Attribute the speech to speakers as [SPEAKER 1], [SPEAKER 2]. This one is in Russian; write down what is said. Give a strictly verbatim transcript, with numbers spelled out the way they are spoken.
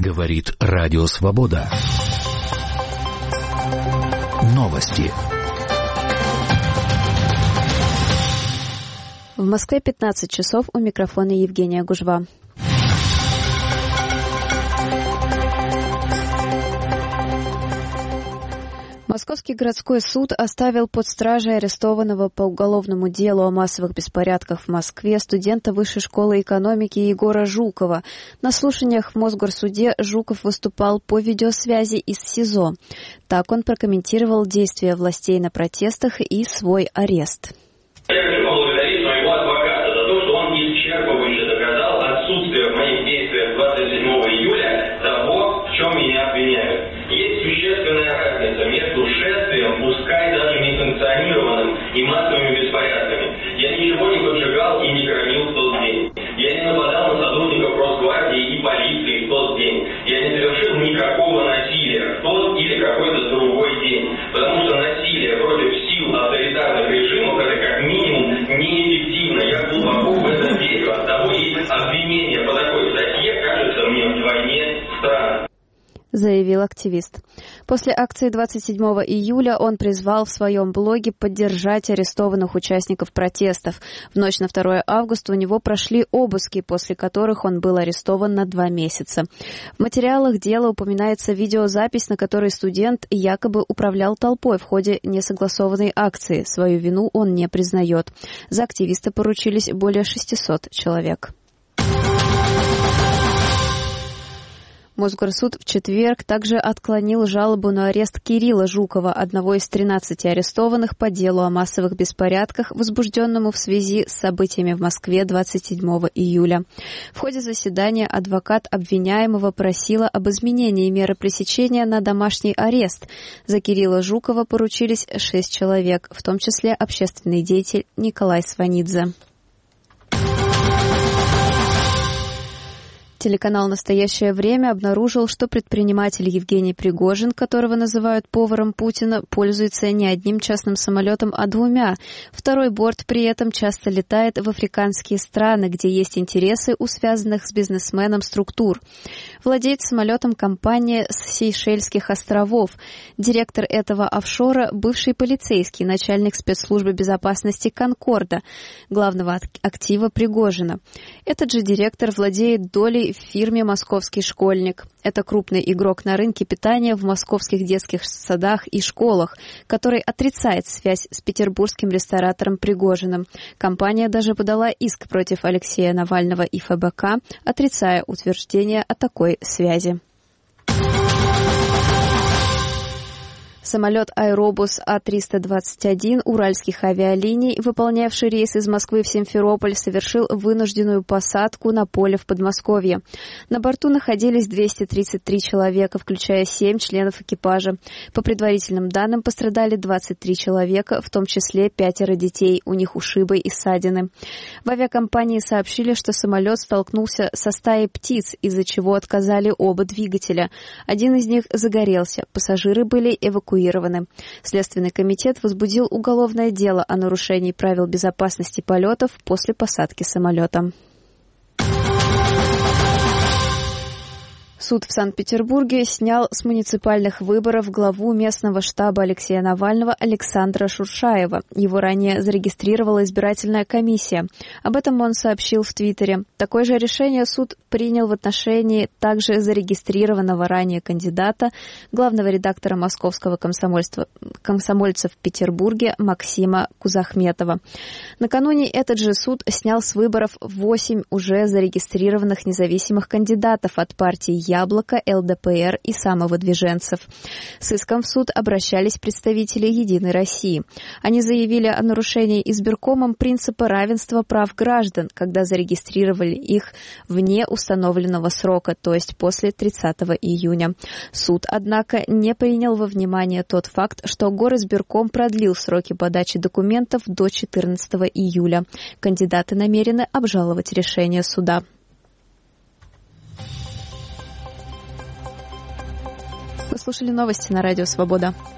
[SPEAKER 1] Говорит Радио Свобода. Новости.
[SPEAKER 2] В Москве пятнадцать часов, у микрофона Евгения Гужва. Московский городской суд оставил под стражей арестованного по уголовному делу о массовых беспорядках в Москве студента Высшей школы экономики Егора Жукова. На слушаниях в Мосгорсуде Жуков выступал по видеосвязи из СИЗО. Так он прокомментировал действия властей на протестах и свой арест.
[SPEAKER 3] Я хочу поблагодарить моего адвоката за то, что он исчерпывающе доказал отсутствие в моих действиях двадцать седьмого июля того, в чем меня обвиняют. Есть существенная разница между шествием, пускай даже несанкционированным, и массовыми беспорядками. Я ничего не поджигал и не громил в тот день. Я не нападал на сотрудников Росгвардии и полиции в тот день. Я не совершил никакого насилия в тот или какой-то другой день. Потому что насилие против сил авторитарных режимов — это как минимум неэффективно. Я глубоко в этом верю. Оттого и обвинение по такой статье кажется мне вдвойне странным,
[SPEAKER 2] заявил активист. После акции двадцать седьмого июля он призвал в своем блоге поддержать арестованных участников протестов. В ночь на второе августа у него прошли обыски, после которых он был арестован на два месяца. В материалах дела упоминается видеозапись, на которой студент якобы управлял толпой в ходе несогласованной акции. Свою вину он не признает. За активиста поручились более шестисот человек. Мосгорсуд в четверг также отклонил жалобу на арест Кирилла Жукова, одного из тринадцати арестованных по делу о массовых беспорядках, возбужденному в связи с событиями в Москве двадцать седьмого июля. В ходе заседания адвокат обвиняемого просила об изменении меры пресечения на домашний арест. За Кирилла Жукова поручились шесть человек, в том числе общественный деятель Николай Сванидзе. Телеканал «Настоящее время» обнаружил, что предприниматель Евгений Пригожин, которого называют поваром Путина, пользуется не одним частным самолетом, а двумя. Второй борт при этом часто летает в африканские страны, где есть интересы у связанных с бизнесменом структур. Владеет самолетом компания с Сейшельских островов. Директор этого офшора – бывший полицейский, начальник спецслужбы безопасности «Конкорда», главного актива Пригожина. Этот же директор владеет долей в фирме «Московский школьник». Это крупный игрок на рынке питания в московских детских садах и школах, который отрицает связь с петербургским ресторатором Пригожиным. Компания даже подала иск против Алексея Навального и эф бэ ка, отрицая утверждение о такой связи. Самолет «Аэробус А триста двадцать один» уральских авиалиний, выполнявший рейс из Москвы в Симферополь, совершил вынужденную посадку на поле в Подмосковье. На борту находились двести тридцать три человека, включая семь членов экипажа. По предварительным данным, пострадали двадцать три человека, в том числе пятеро детей, у них ушибы и ссадины. В авиакомпании сообщили, что самолет столкнулся со стаей птиц, из-за чего отказали оба двигателя. Один из них загорелся, пассажиры были эвакуированы. Следственный комитет возбудил уголовное дело о нарушении правил безопасности полетов после посадки самолета. Суд в Санкт-Петербурге снял с муниципальных выборов главу местного штаба Алексея Навального Александра Шуршаева. Его ранее зарегистрировала избирательная комиссия. Об этом он сообщил в Твиттере. Такое же решение суд принял в отношении также зарегистрированного ранее кандидата, главного редактора московского комсомольства, комсомольца в Петербурге Максима Кузахметова. Накануне этот же суд снял с выборов восемь уже зарегистрированных независимых кандидатов от партии «Яблоко», эл дэ пэ эр и самовыдвиженцев. С иском в суд обращались представители «Единой России». Они заявили о нарушении избиркомом принципа равенства прав граждан, когда зарегистрировали их вне установленного срока, то есть после тридцатого июня. Суд, однако, не принял во внимание тот факт, что горизбирком продлил сроки подачи документов до четырнадцатого июля. Кандидаты намерены обжаловать решение суда. Вы слушали новости на Радио Свобода.